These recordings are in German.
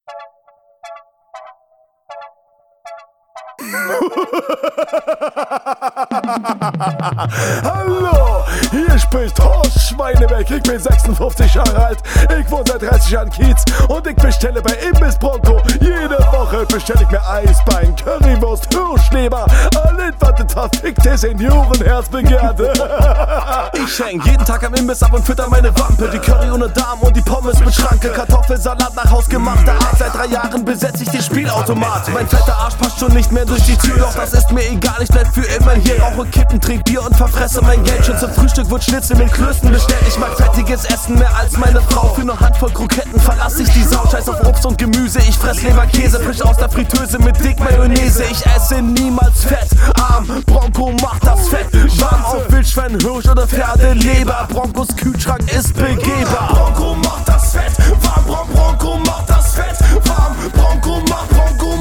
Hallo, hier spricht Horst Schweinebeck, ich bin 56 Jahre alt, ich wohne seit 30 Jahren Kiez und ich bestelle bei Imbiss Bronco. Jede Woche bestelle ich mir Eisbein, Currywurst, Hirschleber, alles was das verfickte Seniorenherz begehrt. Ich häng jeden Tag am Imbiss ab und fütter meine Wampe, die Curry ohne Darm und die Pommes mit Schranke, Kartoffelsalat nach hausgemachter Art. Seit 3 Jahren besetze ich den Spielautomat. Mein fetter Arsch passt schon nicht mehr durch die Tür, doch das ist mir egal, ich bleib für immer hier. Rauche Kippen, trink Bier und verfresse mein Geld. Schon zum Frühstück wird Schnitzel mit Klößen bestellt. Ich mag fettiges Essen mehr als meine Frau. Für ne Handvoll Kroketten verlass ich die Sau. Scheiß auf Obst und Gemüse, ich fress Leberkäse frisch aus der Fritteuse mit dick Mayonnaise. Ich esse niemals Fett, arm, Bronco macht das Fett. Warm auf Wildschwein, Hirsch oder Pferdeleber, Broncos Kühlschrank ist begehbar. Bronco macht das Fett, warm, Bronco macht das Fett. Warm, Bronco macht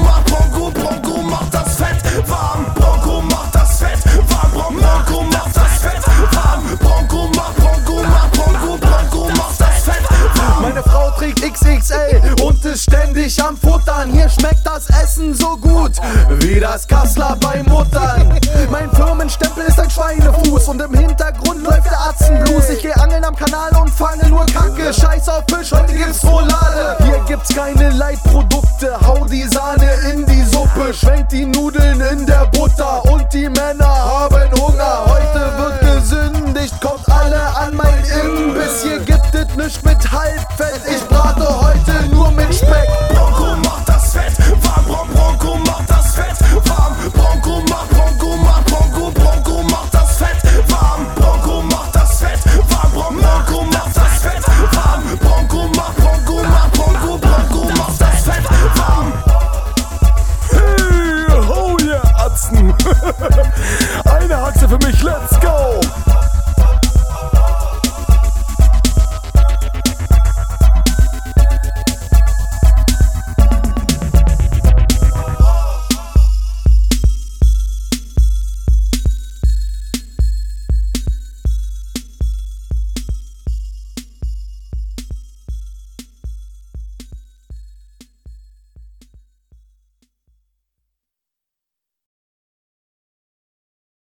das Fett. Warm, Bronco macht das Fett. Warm, Bronco macht das Fett. Warm, Bronco macht das Fett. Meine Frau trägt XXL und ist ständig am Futtern. Hier schmeckt das Essen so gut wie das Kassler bei Muttern. Mein Firmenstempel ist ein Schweinefuß und im Hintergrund läuft der Atzenblues. Ich geh angeln am Kanal und fange nur Kacke. Scheiß auf Fisch, heute gibt's Roulade. Hier gibt's keine Leitprodukte, hau die Sahne in die Suppe, schwenk die Nudeln in der Butter und die Männer haben Hunger. Heute wird gesündigt, kommt alle an mein Imbiss. Hier gibt es nichts mit Halbfett. Ich